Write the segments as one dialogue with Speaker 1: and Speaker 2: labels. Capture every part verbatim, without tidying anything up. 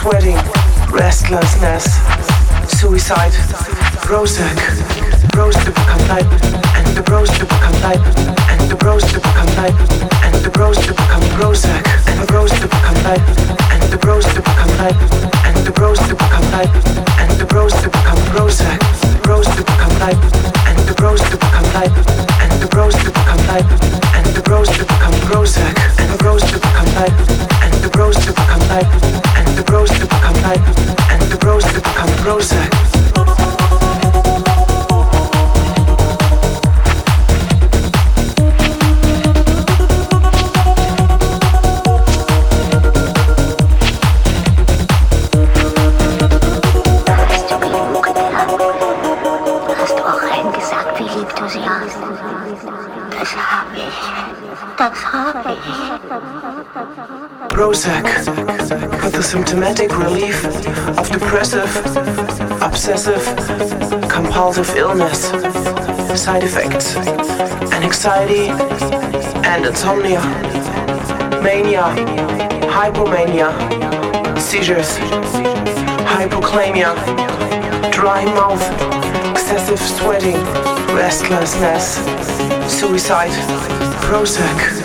Speaker 1: sweating, restlessness, suicide, Prozac, bros to become light, and the bros to become light, and the bros to become light, and the bros to become Prozac, and the bros to become light, and the bros to become light, and the bros to become light, and the bros to become Prozac, bros to become light, and the bros to become light, and the bros to become light, and the bros to become Prozac, and the bros to become light, and the bros to become light, and the bros to become light, and the bros to become Prozac. Prozac, for the symptomatic relief of depressive, obsessive, compulsive illness, side effects, anxiety and insomnia, mania, hypomania, seizures, hypokalemia, dry mouth, excessive sweating, restlessness, suicide, Prozac.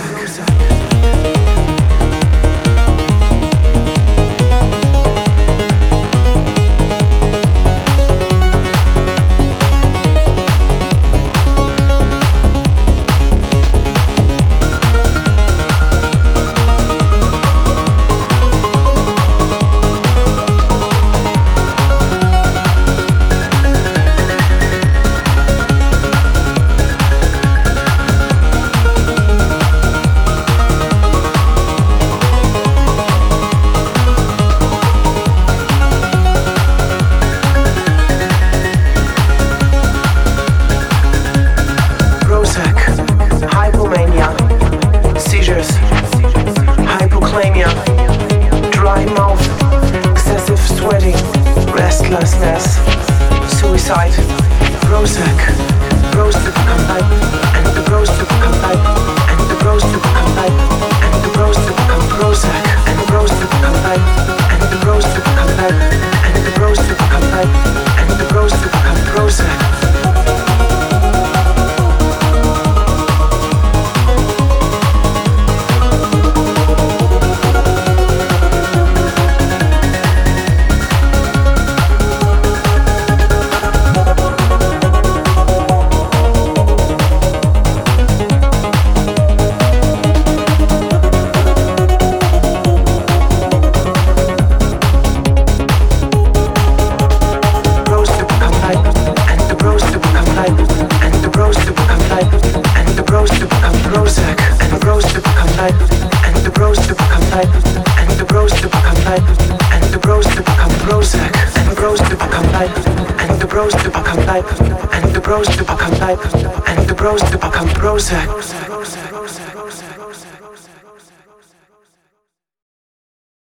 Speaker 1: And the bros to become light, and the bros to become Prozac.